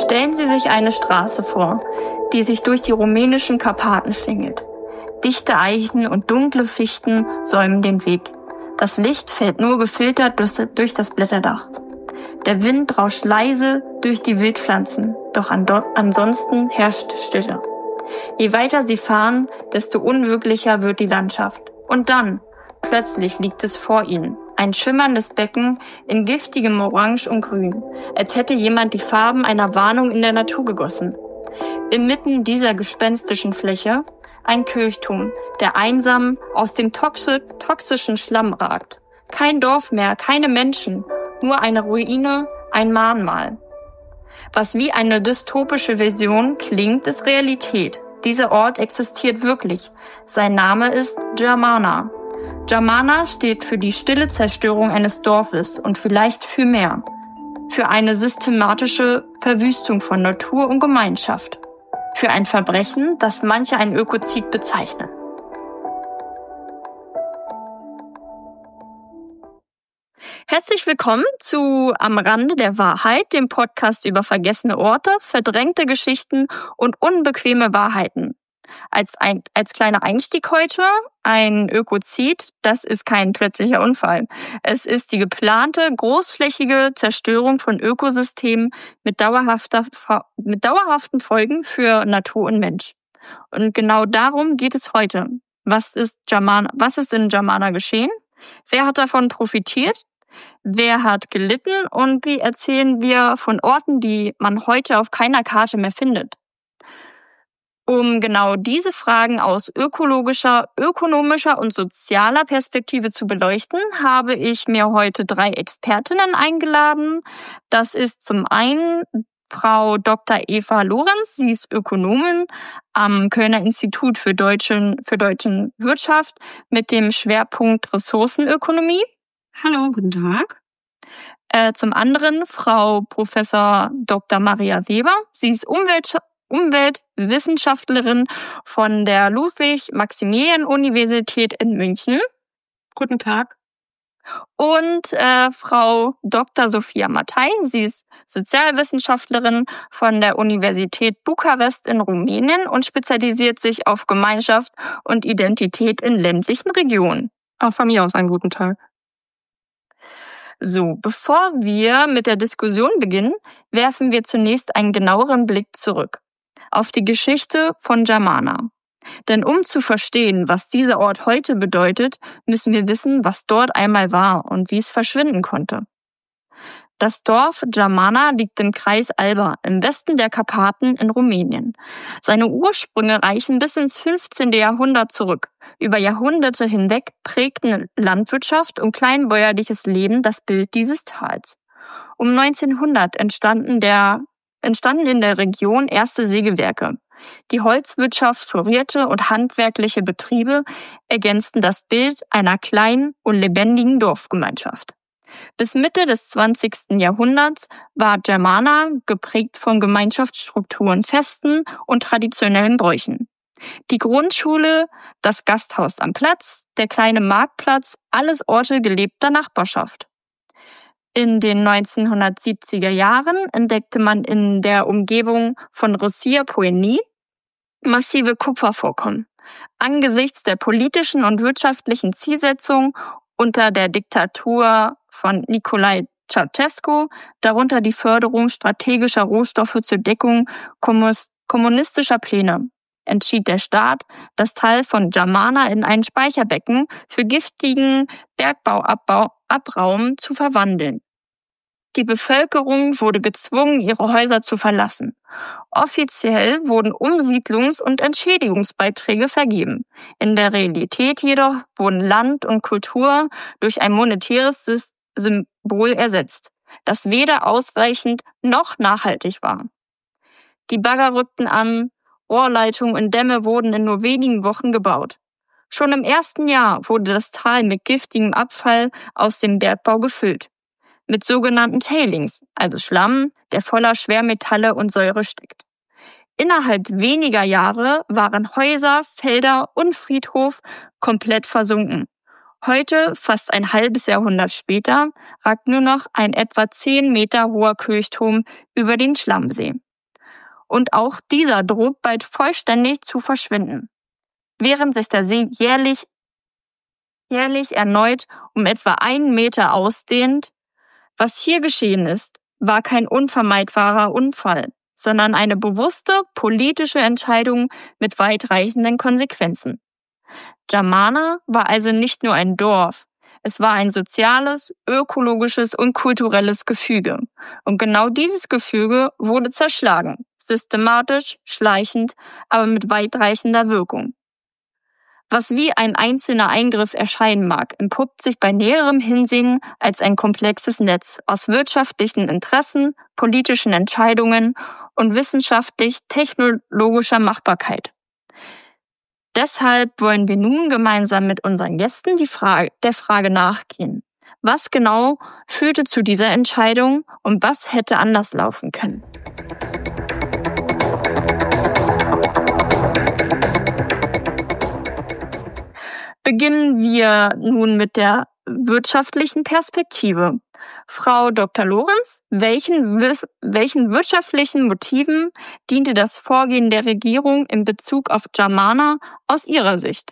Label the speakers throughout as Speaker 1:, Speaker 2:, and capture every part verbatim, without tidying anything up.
Speaker 1: Stellen Sie sich eine Straße vor, die sich durch die rumänischen Karpaten schlängelt. Dichte Eichen und dunkle Fichten säumen den Weg. Das Licht fällt nur gefiltert durch das Blätterdach. Der Wind rauscht leise durch die Wildpflanzen, doch ansonsten herrscht Stille. Je weiter sie fahren, desto unwirklicher wird die Landschaft. Und dann, plötzlich liegt es vor ihnen, ein schimmerndes Becken in giftigem Orange und Grün, als hätte jemand die Farben einer Warnung in der Natur gegossen. Inmitten dieser gespenstischen Fläche ein Kirchturm, der einsam aus dem toxi- toxischen Schlamm ragt. Kein Dorf mehr, keine Menschen, nur eine Ruine, ein Mahnmal. Was wie eine dystopische Vision klingt, ist Realität. Dieser Ort existiert wirklich. Sein Name ist Germana. Germana steht für die stille Zerstörung eines Dorfes und vielleicht für mehr. Für eine systematische Verwüstung von Natur und Gemeinschaft. Für ein Verbrechen, das manche ein Ökozid bezeichnen. Herzlich willkommen zu Am Rande der Wahrheit, dem Podcast über vergessene Orte, verdrängte Geschichten und unbequeme Wahrheiten. Als, ein, als kleiner Einstieg heute, ein Ökozid, das ist kein plötzlicher Unfall. Es ist die geplante, großflächige Zerstörung von Ökosystemen mit, dauerhafter, mit dauerhaften Folgen für Natur und Mensch. Und genau darum geht es heute. Was ist Germana, was ist in Germana geschehen? Wer hat davon profitiert? Wer hat gelitten? Und wie erzählen wir von Orten, die man heute auf keiner Karte mehr findet? Um genau diese Fragen aus ökologischer, ökonomischer und sozialer Perspektive zu beleuchten, habe ich mir heute drei Expertinnen eingeladen. Das ist zum einen Frau Doktor Eva Lorenz. Sie ist Ökonomin am Kölner Institut für Deutschen, für Deutschen Wirtschaft mit dem Schwerpunkt Ressourcenökonomie.
Speaker 2: Hallo, guten Tag.
Speaker 1: Äh, zum anderen Frau Professor Doktor Maria Weber. Sie ist Umwelt Umweltwissenschaftlerin von der Ludwig-Maximilian-Universität in München.
Speaker 2: Guten Tag.
Speaker 1: Und äh, Frau Doktor Sophia Matthai. Sie ist Sozialwissenschaftlerin von der Universität Bukarest in Rumänien und spezialisiert sich auf Gemeinschaft und Identität in ländlichen Regionen.
Speaker 2: Auch von mir aus einen guten Tag.
Speaker 1: So, bevor wir mit der Diskussion beginnen, werfen wir zunächst einen genaueren Blick zurück auf die Geschichte von Germana. Denn um zu verstehen, was dieser Ort heute bedeutet, müssen wir wissen, was dort einmal war und wie es verschwinden konnte. Das Dorf Germana liegt im Kreis Alba im Westen der Karpaten in Rumänien. Seine Ursprünge reichen bis ins fünfzehnten Jahrhundert zurück. Über Jahrhunderte hinweg prägten Landwirtschaft und kleinbäuerliches Leben das Bild dieses Tals. Um neunzehnhundert entstanden, der, entstanden in der Region erste Sägewerke. Die Holzwirtschaft florierte und handwerkliche Betriebe ergänzten das Bild einer kleinen und lebendigen Dorfgemeinschaft. Bis Mitte des zwanzigsten Jahrhunderts war Germana geprägt von Gemeinschaftsstrukturen, Festen und traditionellen Bräuchen. Die Grundschule, das Gasthaus am Platz, der kleine Marktplatz, alles Orte gelebter Nachbarschaft. In den neunzehnhundertsiebziger Jahren entdeckte man in der Umgebung von Rosia-Poieni massive Kupfervorkommen. Angesichts der politischen und wirtschaftlichen Zielsetzungen unter der Diktatur von Nicolae Ceausescu, darunter die Förderung strategischer Rohstoffe zur Deckung kommunistischer Pläne, entschied der Staat, das Tal von Germana in ein Speicherbecken für giftigen Bergbauabraum zu verwandeln. Die Bevölkerung wurde gezwungen, ihre Häuser zu verlassen. Offiziell wurden Umsiedlungs- und Entschädigungsbeiträge vergeben. In der Realität jedoch wurden Land und Kultur durch ein monetäres Symbol ersetzt, das weder ausreichend noch nachhaltig war. Die Bagger rückten an, Rohrleitungen und Dämme wurden in nur wenigen Wochen gebaut. Schon im ersten Jahr wurde das Tal mit giftigem Abfall aus dem Bergbau gefüllt. Mit sogenannten Tailings, also Schlamm, der voller Schwermetalle und Säure steckt. Innerhalb weniger Jahre waren Häuser, Felder und Friedhof komplett versunken. Heute, fast ein halbes Jahrhundert später, ragt nur noch ein etwa zehn Meter hoher Kirchturm über den Schlammsee. und auch dieser droht bald vollständig zu verschwinden, während sich der See jährlich, jährlich erneut um etwa einen Meter ausdehnt. Was hier geschehen ist, war kein unvermeidbarer Unfall, sondern eine bewusste politische Entscheidung mit weitreichenden Konsequenzen. Jamana war also nicht nur ein Dorf, es war ein soziales, ökologisches und kulturelles Gefüge. Und genau dieses Gefüge wurde zerschlagen, systematisch, schleichend, aber mit weitreichender Wirkung. Was wie ein einzelner Eingriff erscheinen mag, entpuppt sich bei näherem Hinsehen als ein komplexes Netz aus wirtschaftlichen Interessen, politischen Entscheidungen und wissenschaftlich-technologischer Machbarkeit. Deshalb wollen wir nun gemeinsam mit unseren Gästen die Frage, der Frage nachgehen. Was genau führte zu dieser Entscheidung und was hätte anders laufen können? Beginnen wir nun mit der wirtschaftlichen Perspektive. Frau Doktor Lorenz, welchen, welchen wirtschaftlichen Motiven diente das Vorgehen der Regierung in Bezug auf Jamana aus Ihrer Sicht?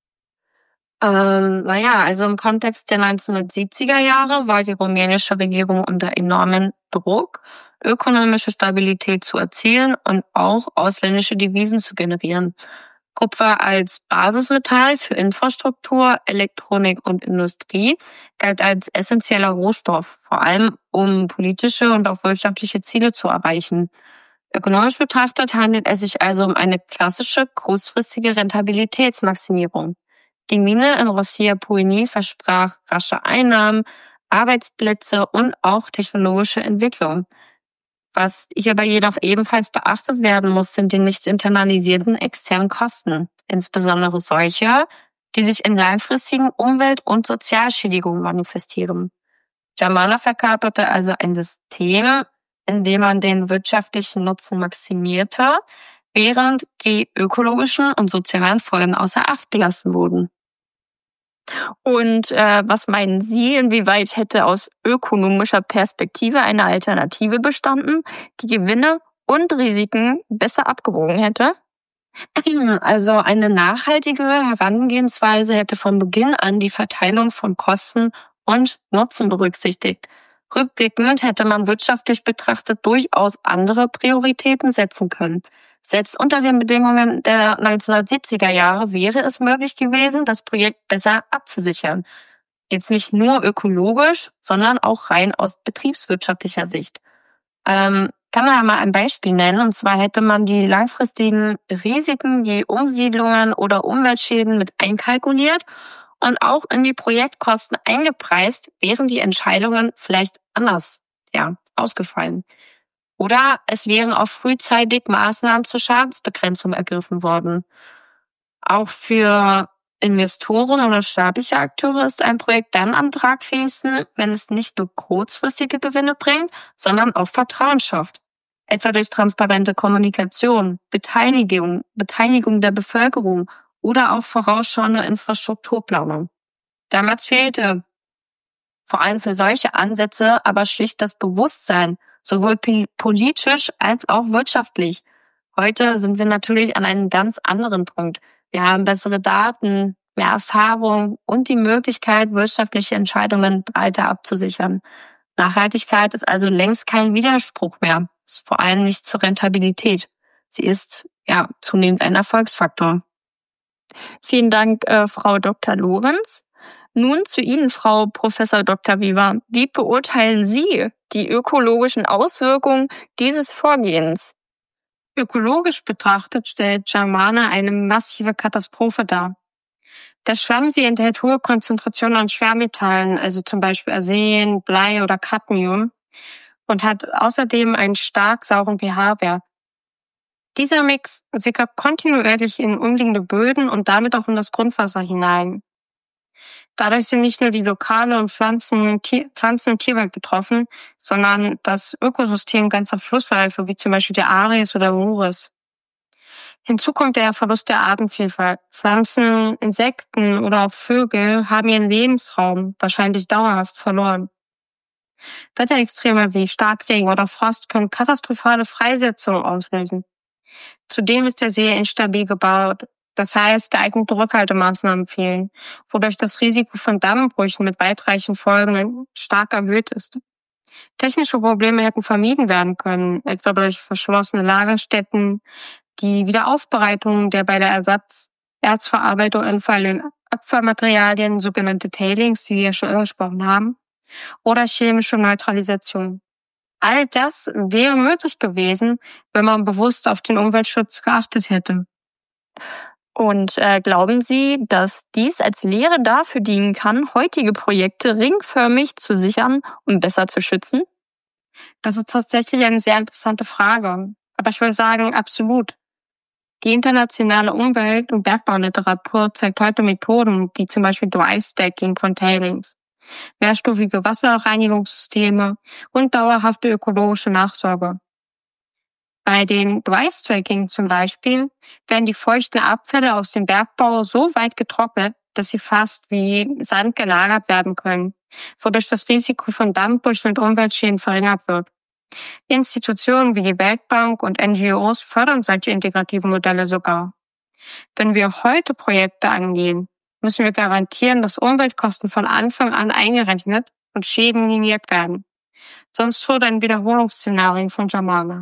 Speaker 2: Ähm, naja, also im Kontext der neunzehnhundertsiebziger Jahre war die rumänische Regierung unter enormen Druck, ökonomische Stabilität zu erzielen und auch ausländische Devisen zu generieren. Kupfer als Basismetall für Infrastruktur, Elektronik und Industrie galt als essentieller Rohstoff, vor allem um politische und auch wirtschaftliche Ziele zu erreichen. Ökonomisch betrachtet handelt es sich also um eine klassische, kurzfristige Rentabilitätsmaximierung. Die Mine in Rossija-Polyny versprach rasche Einnahmen, Arbeitsplätze und auch technologische Entwicklung. Was hier aber jedoch ebenfalls beachtet werden muss, sind die nicht internalisierten externen Kosten, insbesondere solche, die sich in langfristigen Umwelt- und Sozialschädigungen manifestieren. Jamana verkörperte also ein System, in dem man den wirtschaftlichen Nutzen maximierte, während die ökologischen und sozialen Folgen außer Acht gelassen wurden.
Speaker 1: Und äh, was meinen Sie, inwieweit hätte aus ökonomischer Perspektive eine Alternative bestanden, die Gewinne und Risiken besser abgewogen hätte?
Speaker 2: Also eine nachhaltige Herangehensweise hätte von Beginn an die Verteilung von Kosten und Nutzen berücksichtigt. Rückblickend hätte man wirtschaftlich betrachtet durchaus andere Prioritäten setzen können. Selbst unter den Bedingungen der neunzehnhundertsiebziger Jahre wäre es möglich gewesen, das Projekt besser abzusichern. Jetzt nicht nur ökologisch, sondern auch rein aus betriebswirtschaftlicher Sicht. Ähm, kann man ja mal ein Beispiel nennen, und zwar hätte man die langfristigen Risiken wie Umsiedlungen oder Umweltschäden mit einkalkuliert und auch in die Projektkosten eingepreist, wären die Entscheidungen vielleicht anders ja, ausgefallen. Oder es wären auch frühzeitig Maßnahmen zur Schadensbegrenzung ergriffen worden. Auch für Investoren oder staatliche Akteure ist ein Projekt dann am tragfähigsten, wenn es nicht nur kurzfristige Gewinne bringt, sondern auch Vertrauen schafft. Etwa durch transparente Kommunikation, Beteiligung, Beteiligung der Bevölkerung oder auch vorausschauende Infrastrukturplanung. Damals fehlte vor allem für solche Ansätze aber schlicht das Bewusstsein, sowohl politisch als auch wirtschaftlich. Heute sind wir natürlich an einem ganz anderen Punkt. Wir haben bessere Daten, mehr Erfahrung und die Möglichkeit, wirtschaftliche Entscheidungen breiter abzusichern. Nachhaltigkeit ist also längst kein Widerspruch mehr, ist vor allem nicht zur Rentabilität. Sie ist ja zunehmend ein Erfolgsfaktor.
Speaker 1: Vielen Dank, äh, Frau Doktor Lorenz. Nun zu Ihnen, Frau Professor Doktor Weber. Wie beurteilen Sie die ökologischen Auswirkungen dieses Vorgehens?
Speaker 3: Ökologisch betrachtet stellt Jamana eine massive Katastrophe dar. Der Schwammsee enthält hohe Konzentrationen an Schwermetallen, also zum Beispiel Arsen, Blei oder Cadmium, und hat außerdem einen stark sauren pH-Wert. Dieser Mix sickert kontinuierlich in umliegende Böden und damit auch in das Grundwasser hinein. Dadurch sind nicht nur die lokale und Pflanzen-, Tier-, Pflanzen- und Tierwelt betroffen, sondern das Ökosystem ganzer Flussläufe, wie zum Beispiel der Ares oder Muris. Hinzu kommt der Verlust der Artenvielfalt. Pflanzen, Insekten oder auch Vögel haben ihren Lebensraum wahrscheinlich dauerhaft verloren. Wetterextreme wie Starkregen oder Frost können katastrophale Freisetzungen auslösen. Zudem ist der See instabil gebaut. Das heißt, geeignete Rückhaltemaßnahmen fehlen, wodurch das Risiko von Dammbrüchen mit weitreichenden Folgen stark erhöht ist. Technische Probleme hätten vermieden werden können, etwa durch verschlossene Lagerstätten, die Wiederaufbereitung der bei der Ersatz Erzverarbeitung anfallenden Abfallmaterialien, sogenannte Tailings, die wir ja schon angesprochen haben, oder chemische Neutralisation. All das wäre möglich gewesen, wenn man bewusst auf den Umweltschutz geachtet hätte.
Speaker 1: Und äh, glauben Sie, dass dies als Lehre dafür dienen kann, heutige Projekte ringförmig zu sichern und besser zu schützen?
Speaker 3: Das ist tatsächlich eine sehr interessante Frage. Aber ich würde sagen, absolut. Die internationale Umwelt- und Bergbauliteratur zeigt heute Methoden wie zum Beispiel Dry Stacking von Tailings, mehrstufige Wasserreinigungssysteme und dauerhafte ökologische Nachsorge. Bei den Dry Stacking zum Beispiel werden die feuchten Abfälle aus dem Bergbau so weit getrocknet, dass sie fast wie Sand gelagert werden können, wodurch das Risiko von Dammbrüchen und Umweltschäden verringert wird. Institutionen wie die Weltbank und N G Os fördern solche integrativen Modelle sogar. Wenn wir heute Projekte angehen, müssen wir garantieren, dass Umweltkosten von Anfang an eingerechnet und Schäden minimiert werden. Sonst droht ein Wiederholungsszenario von Jamana.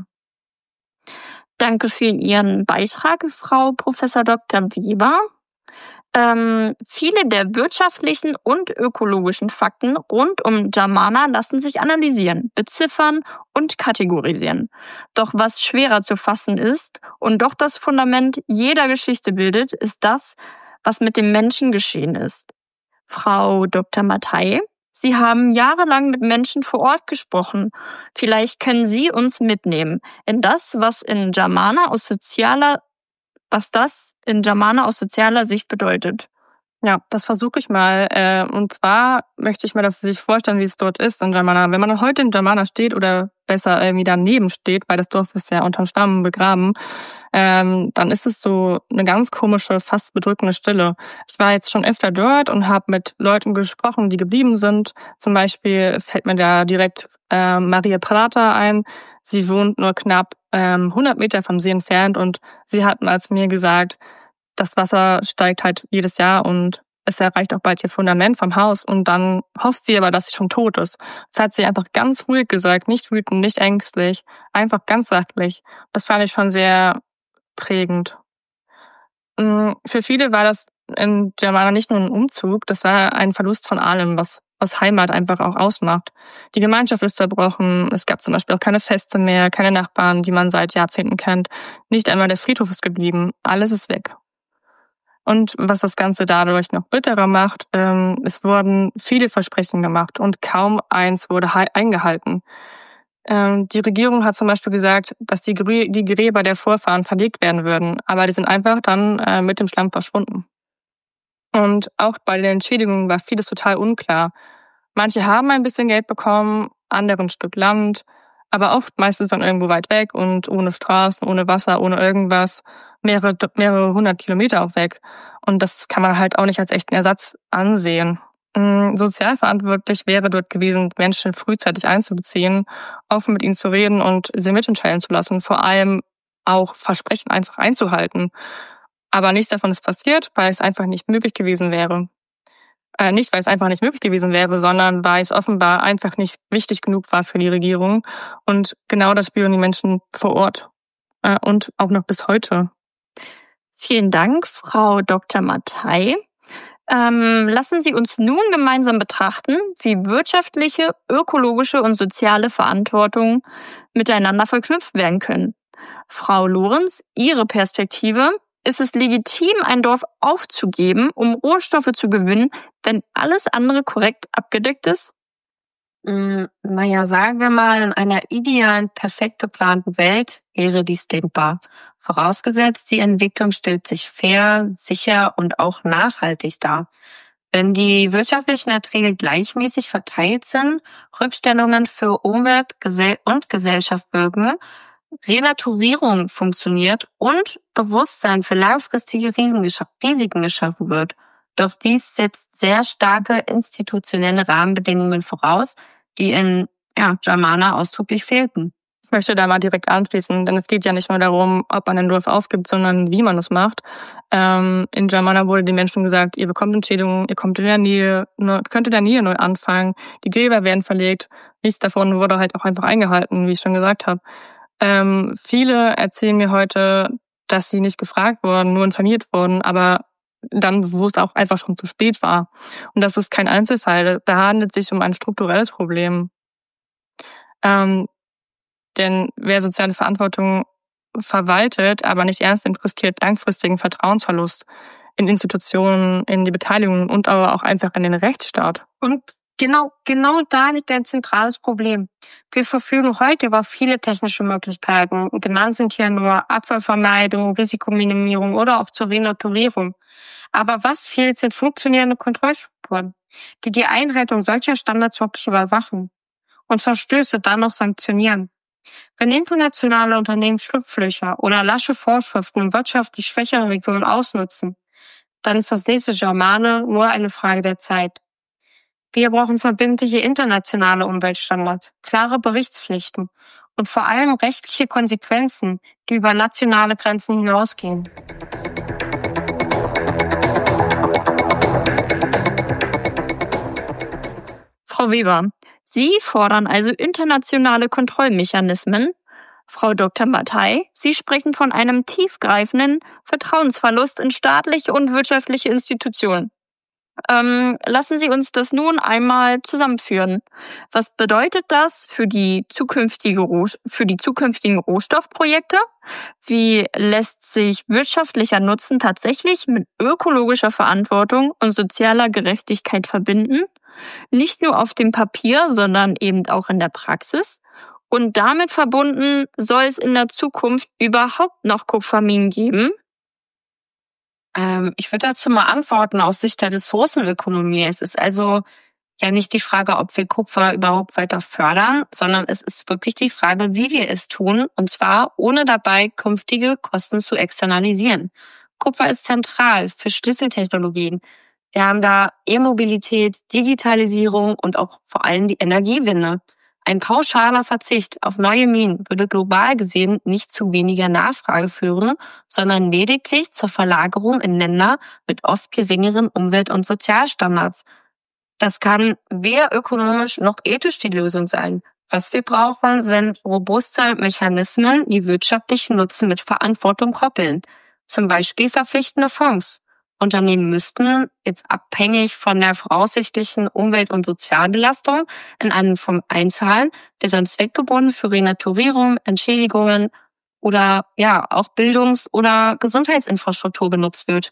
Speaker 1: Danke für Ihren Beitrag, Frau Professor Doktor Weber. Ähm, viele der wirtschaftlichen und ökologischen Fakten rund um Jamana lassen sich analysieren, beziffern und kategorisieren. Doch was schwerer zu fassen ist und doch das Fundament jeder Geschichte bildet, ist das, was mit dem Menschen geschehen ist. Frau Doktor Mattei, Sie haben jahrelang mit Menschen vor Ort gesprochen. Vielleicht können Sie uns mitnehmen in das, was in Jamana aus sozialer was das in Jamana aus sozialer Sicht bedeutet.
Speaker 4: Ja, das versuche ich mal. Äh, und zwar möchte ich mir, dass Sie sich vorstellen, wie es dort ist in Jamana. Wenn man heute in Jamana steht oder besser irgendwie daneben steht, weil das Dorf ist ja unterm Stamm begraben, ähm, dann ist es so eine ganz komische, fast bedrückende Stille. Ich war jetzt schon öfter dort und habe mit Leuten gesprochen, die geblieben sind. Zum Beispiel fällt mir da direkt äh, Maria Prata ein. Sie wohnt nur knapp ähm, hundert Meter vom See entfernt und sie hat mal zu mir gesagt, das Wasser steigt halt jedes Jahr und es erreicht auch bald ihr Fundament vom Haus und dann hofft sie aber, dass sie schon tot ist. Das hat sie einfach ganz ruhig gesagt, nicht wütend, nicht ängstlich, einfach ganz sachlich. Das fand ich schon sehr prägend. Für viele war das in Jamana nicht nur ein Umzug, das war ein Verlust von allem, was was Heimat einfach auch ausmacht. Die Gemeinschaft ist zerbrochen, es gab zum Beispiel auch keine Feste mehr, keine Nachbarn, die man seit Jahrzehnten kennt. Nicht einmal der Friedhof ist geblieben, alles ist weg. Und was das Ganze dadurch noch bitterer macht, ähm, es wurden viele Versprechen gemacht und kaum eins wurde he- eingehalten. Ähm, die Regierung hat zum Beispiel gesagt, dass die, Grä- die Gräber der Vorfahren verlegt werden würden, aber die sind einfach dann äh, mit dem Schlamm verschwunden. Und auch bei den Entschädigungen war vieles total unklar. Manche haben ein bisschen Geld bekommen, andere ein Stück Land, aber oft meistens dann irgendwo weit weg und ohne Straßen, ohne Wasser, ohne irgendwas, mehrere, mehrere hundert Kilometer auch weg. Und das kann man halt auch nicht als echten Ersatz ansehen. Sozialverantwortlich wäre dort gewesen, Menschen frühzeitig einzubeziehen, offen mit ihnen zu reden und sie mitentscheiden zu lassen, vor allem auch Versprechen einfach einzuhalten. Aber nichts davon ist passiert, weil es einfach nicht möglich gewesen wäre. Äh, nicht, weil es einfach nicht möglich gewesen wäre, sondern weil es offenbar einfach nicht wichtig genug war für die Regierung. Und genau das spüren die Menschen vor Ort. Äh, und auch noch bis heute.
Speaker 1: Vielen Dank, Frau Doktor Mattei. Ähm, lassen Sie uns nun gemeinsam betrachten, wie wirtschaftliche, ökologische und soziale Verantwortung miteinander verknüpft werden können. Frau Lorenz, Ihre Perspektive: Ist es legitim, ein Dorf aufzugeben, um Rohstoffe zu gewinnen, wenn alles andere korrekt abgedeckt ist?
Speaker 2: Mm, naja, sagen wir mal, in einer idealen, perfekt geplanten Welt wäre dies denkbar. Vorausgesetzt, die Entwicklung stellt sich fair, sicher und auch nachhaltig dar. Wenn die wirtschaftlichen Erträge gleichmäßig verteilt sind, Rückstellungen für Umwelt Gesell- und Gesellschaft wirken, Renaturierung funktioniert und Bewusstsein für langfristige Risiken geschaffen wird. Doch dies setzt sehr starke institutionelle Rahmenbedingungen voraus, die in ja, Jamana ausdrücklich fehlten.
Speaker 4: Ich möchte da mal direkt anschließen, denn es geht ja nicht nur darum, ob man ein Dorf aufgibt, sondern wie man es macht. Ähm, in Jamana wurde den Menschen gesagt, ihr bekommt Entschädigungen, ihr kommt in der Nähe, neu, könnt in der Nähe neu anfangen, die Gräber werden verlegt. Nichts davon wurde halt auch einfach eingehalten, wie ich schon gesagt habe. Ähm, viele erzählen mir heute, dass sie nicht gefragt wurden, nur informiert wurden, aber dann, wo es auch einfach schon zu spät war. Und das ist kein Einzelfall. Da handelt es sich um ein strukturelles Problem. Ähm, denn wer soziale Verantwortung verwaltet, aber nicht ernst nimmt, riskiert langfristigen Vertrauensverlust in Institutionen, in die Beteiligung und aber auch einfach in den Rechtsstaat.
Speaker 3: Und genau, genau da liegt ein zentrales Problem. Wir verfügen heute über viele technische Möglichkeiten. Genannt sind hier nur Abfallvermeidung, Risikominimierung oder auch zur Renaturierung. Aber was fehlt, sind funktionierende Kontrollstrukturen, die die Einhaltung solcher Standards wirklich überwachen und Verstöße dann noch sanktionieren. Wenn internationale Unternehmen Schlupflöcher oder lasche Vorschriften in wirtschaftlich schwächeren Regionen ausnutzen, dann ist das nächste Jamana nur eine Frage der Zeit. Wir brauchen verbindliche internationale Umweltstandards, klare Berichtspflichten und vor allem rechtliche Konsequenzen, die über nationale Grenzen hinausgehen.
Speaker 1: Frau Weber, Sie fordern also internationale Kontrollmechanismen. Frau Doktor Mattei, Sie sprechen von einem tiefgreifenden Vertrauensverlust in staatliche und wirtschaftliche Institutionen. Ähm, lassen Sie uns das nun einmal zusammenführen. Was bedeutet das für die zukünftige Roh- für die zukünftigen Rohstoffprojekte? Wie lässt sich wirtschaftlicher Nutzen tatsächlich mit ökologischer Verantwortung und sozialer Gerechtigkeit verbinden? Nicht nur auf dem Papier, sondern eben auch in der Praxis. Und damit verbunden, soll es in der Zukunft überhaupt noch Kupferminen geben?
Speaker 2: Ähm, ich würde dazu mal antworten aus Sicht der Ressourcenökonomie. Es ist also ja nicht die Frage, ob wir Kupfer überhaupt weiter fördern, sondern es ist wirklich die Frage, wie wir es tun, und zwar ohne dabei künftige Kosten zu externalisieren. Kupfer ist zentral für Schlüsseltechnologien. Wir haben da E-Mobilität, Digitalisierung und auch vor allem die Energiewende. Ein pauschaler Verzicht auf neue Minen würde global gesehen nicht zu weniger Nachfrage führen, sondern lediglich zur Verlagerung in Länder mit oft geringeren Umwelt- und Sozialstandards. Das kann weder ökonomisch noch ethisch die Lösung sein. Was wir brauchen, sind robuste Mechanismen, die wirtschaftlichen Nutzen mit Verantwortung koppeln. Zum Beispiel verpflichtende Fonds. Unternehmen müssten, jetzt abhängig von der voraussichtlichen Umwelt- und Sozialbelastung, in einen Fonds einzahlen, der dann zweckgebunden für Renaturierung, Entschädigungen oder ja auch Bildungs- oder Gesundheitsinfrastruktur genutzt wird.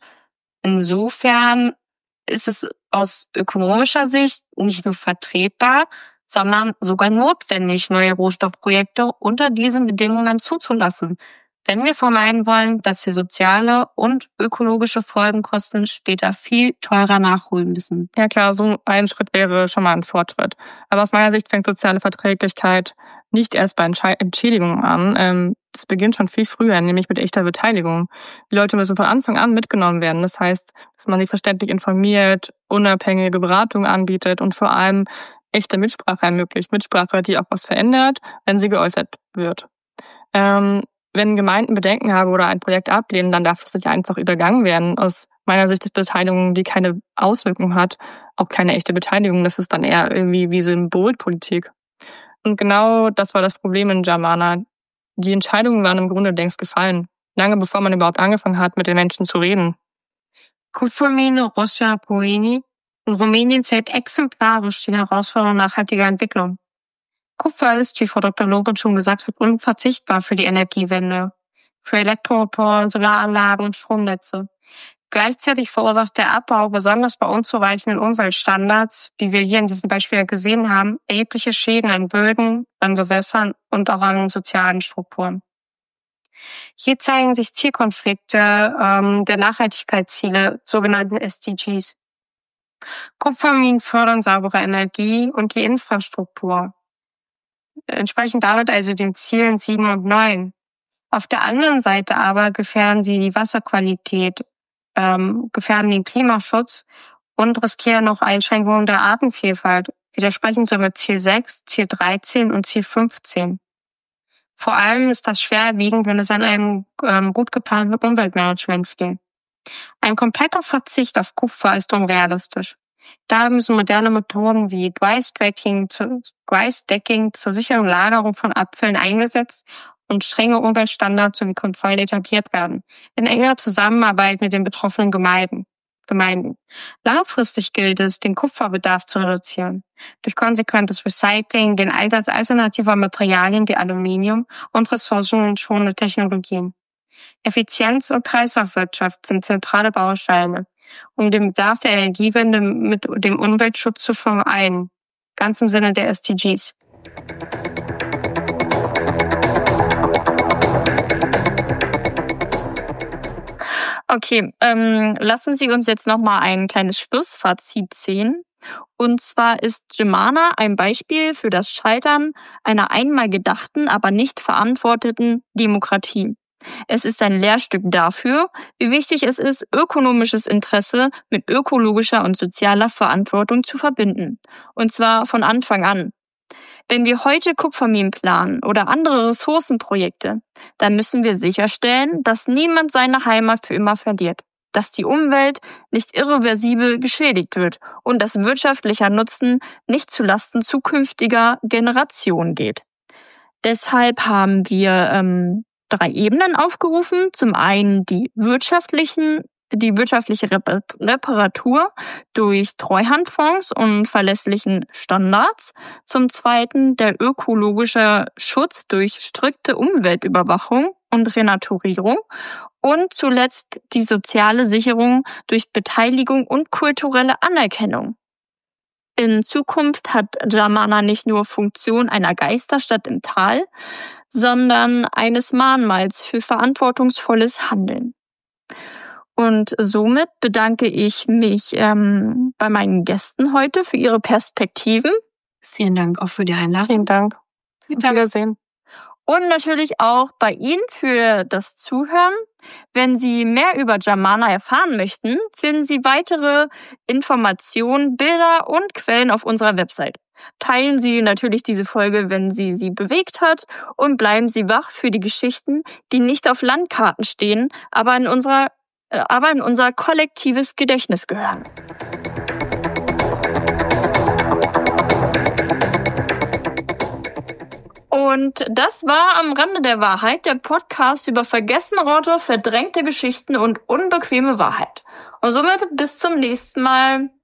Speaker 2: Insofern ist es aus ökonomischer Sicht nicht nur vertretbar, sondern sogar notwendig, neue Rohstoffprojekte unter diesen Bedingungen zuzulassen, wenn wir vermeiden wollen, dass wir soziale und ökologische Folgenkosten später viel teurer nachholen müssen.
Speaker 4: Ja klar, so ein Schritt wäre schon mal ein Fortschritt. Aber aus meiner Sicht fängt soziale Verträglichkeit nicht erst bei Entschädigungen an. Ähm, das beginnt schon viel früher, nämlich mit echter Beteiligung. Die Leute müssen von Anfang an mitgenommen werden. Das heißt, dass man sie verständlich informiert, unabhängige Beratung anbietet und vor allem echte Mitsprache ermöglicht. Mitsprache, die auch was verändert, wenn sie geäußert wird. Ähm, Wenn Gemeinden Bedenken haben oder ein Projekt ablehnen, dann darf es nicht einfach übergangen werden. Aus meiner Sicht ist Beteiligung, die keine Auswirkung hat, auch keine echte Beteiligung. Das ist dann eher irgendwie wie Symbolpolitik. Und genau das war das Problem in Jamana. Die Entscheidungen waren im Grunde längst gefallen, lange bevor man überhaupt angefangen hat, mit den Menschen zu reden.
Speaker 3: Kupfermine Roșia Poeni in Rumänien zählt exemplarisch die Herausforderung nachhaltiger Entwicklung. Kupfer ist, wie Frau Doktor Lorenz schon gesagt hat, unverzichtbar für die Energiewende, für Elektromotoren, Solaranlagen und Stromnetze. Gleichzeitig verursacht der Abbau, besonders bei unzureichenden Umweltstandards, wie wir hier in diesem Beispiel gesehen haben, erhebliche Schäden an Böden, an Gewässern und auch an sozialen Strukturen. Hier zeigen sich Zielkonflikte ähm, der Nachhaltigkeitsziele, sogenannten S D Gs. Kupferminen fördern saubere Energie und die Infrastruktur, entsprechen damit also den Zielen sieben und neun. Auf der anderen Seite aber gefährden sie die Wasserqualität, ähm, gefährden den Klimaschutz und riskieren auch Einschränkungen der Artenvielfalt, widersprechen somit Ziel sechs, Ziel dreizehn und Ziel fünfzehn. Vor allem ist das schwerwiegend, wenn es an einem ähm, gut geplanten Umweltmanagement geht. Ein kompletter Verzicht auf Kupfer ist unrealistisch. Daher müssen moderne Methoden wie Dry Stacking, zu, Dry Stacking zur sicheren Lagerung von Abfällen eingesetzt und strenge Umweltstandards sowie Kontrollen etabliert werden, in enger Zusammenarbeit mit den betroffenen Gemeinden. Gemeinden. Langfristig gilt es, den Kupferbedarf zu reduzieren, durch konsequentes Recycling, den Einsatz alternativer Materialien wie Aluminium und ressourcenschonende Technologien. Effizienz und Kreislaufwirtschaft sind zentrale Bausteine, um den Bedarf der Energiewende mit dem Umweltschutz zu vereinen, ganz im Sinne der S D Gs.
Speaker 1: Okay, ähm, lassen Sie uns jetzt nochmal ein kleines Schlussfazit ziehen. Und zwar ist Germana ein Beispiel für das Scheitern einer einmal gedachten, aber nicht verantworteten Demokratie. Es ist ein Lehrstück dafür, wie wichtig es ist, ökonomisches Interesse mit ökologischer und sozialer Verantwortung zu verbinden. Und zwar von Anfang an. Wenn wir heute Kupferminen planen oder andere Ressourcenprojekte, dann müssen wir sicherstellen, dass niemand seine Heimat für immer verliert, dass die Umwelt nicht irreversibel geschädigt wird und dass wirtschaftlicher Nutzen nicht zulasten zukünftiger Generationen geht. Deshalb haben wir ähm, drei Ebenen aufgerufen. Zum einen die wirtschaftlichen die wirtschaftliche Reparatur durch Treuhandfonds und verlässlichen Standards. Zum Zweiten der ökologische Schutz durch strikte Umweltüberwachung und Renaturierung. Und zuletzt die soziale Sicherung durch Beteiligung und kulturelle Anerkennung. In Zukunft hat Germana nicht nur Funktion einer Geisterstadt im Tal, sondern eines Mahnmals für verantwortungsvolles Handeln. Und somit bedanke ich mich ähm, bei meinen Gästen heute für ihre Perspektiven.
Speaker 2: Vielen Dank auch für die Einladung.
Speaker 4: Vielen Dank. Auf Wiedersehen.
Speaker 1: Und natürlich auch bei Ihnen für das Zuhören. Wenn Sie mehr über Germana erfahren möchten, finden Sie weitere Informationen, Bilder und Quellen auf unserer Website. Teilen Sie natürlich diese Folge, wenn sie Sie bewegt hat, und bleiben Sie wach für die Geschichten, die nicht auf Landkarten stehen, aber in unserer aber in unser kollektives Gedächtnis gehören. Und das war Am Rande der Wahrheit, der Podcast über vergessene Orte, verdrängte Geschichten und unbequeme Wahrheit. Und somit bis zum nächsten Mal.